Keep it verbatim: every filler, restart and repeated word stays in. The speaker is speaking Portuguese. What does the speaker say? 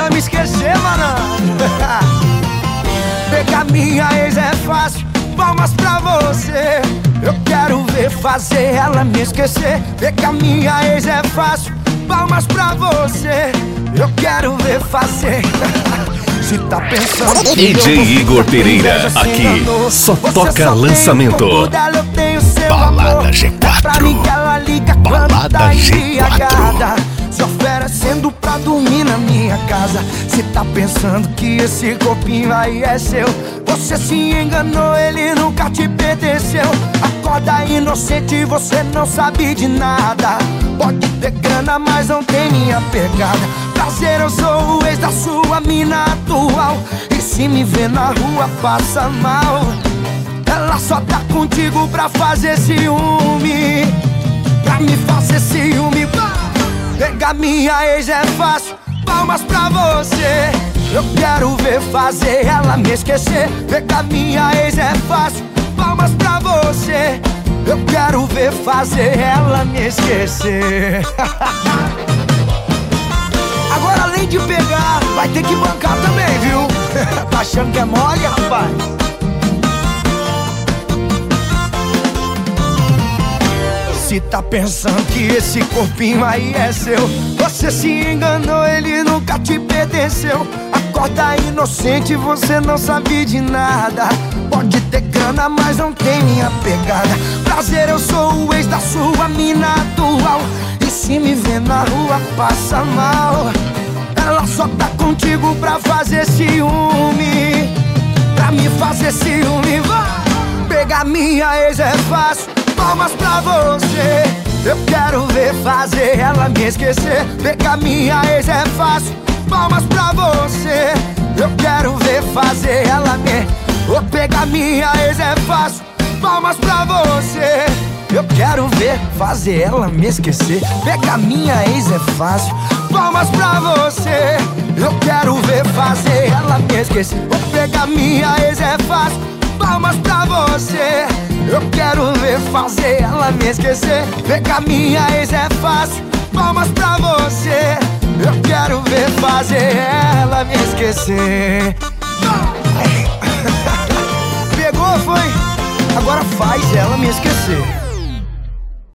ela me esquecer, mano. Pegar minha ex é fácil, palmas pra você. Eu quero ver fazer ela me esquecer. Pegar minha ex é fácil, palmas pra você. Eu quero ver fazer. Se tá pensando D J Igor Pereira, aqui só toca lançamento. Balada G quatro. Balada G quatro. Se oferecendo pra dormir na minha casa. Se tá pensando que esse corpinho aí é seu, você se enganou, ele nunca te pertenceu. Acorda inocente, você não sabe de nada. Pode ter grana, mas não tem minha pegada. Prazer, eu sou o ex da sua mina atual. E se me vê na rua, passa mal. Ela só tá contigo pra fazer ciúme, pra me fazer ciúme. Pegar minha ex é fácil, palmas pra você. Eu quero ver fazer ela me esquecer. Pegar minha ex é fácil, palmas pra você. Eu quero ver fazer ela me esquecer. Agora, além de pegar, vai ter que bancar também, viu? Tá achando que é mole, rapaz? Se tá pensando que esse corpinho aí é seu, você se enganou, ele nunca te pertenceu. Acorda inocente, você não sabe de nada. Pode ter grana, mas não tem minha pegada. Prazer, eu sou o ex da sua mina atual. E se me vê na rua, passa mal. Ela só tá contigo pra fazer ciúme, pra me fazer ciúme. Vai! Pegar minha ex é fácil, palmas pra você. Eu quero ver fazer ela me esquecer. Pegar minha ex é fácil, palmas pra você. Eu quero ver fazer ela me... Vou pegar minha ex é fácil, palmas pra você. Eu quero ver fazer ela me esquecer. Pegar minha ex é fácil, palmas pra você. Eu quero ver fazer ela me esquecer. Vou pegar minha ex é fácil, palmas pra você. Eu quero ver fazer ela me esquecer. Pegar minha ex é fácil, palmas pra você. Eu quero ver fazer ela me esquecer. Pegou, foi? Agora faz ela me esquecer.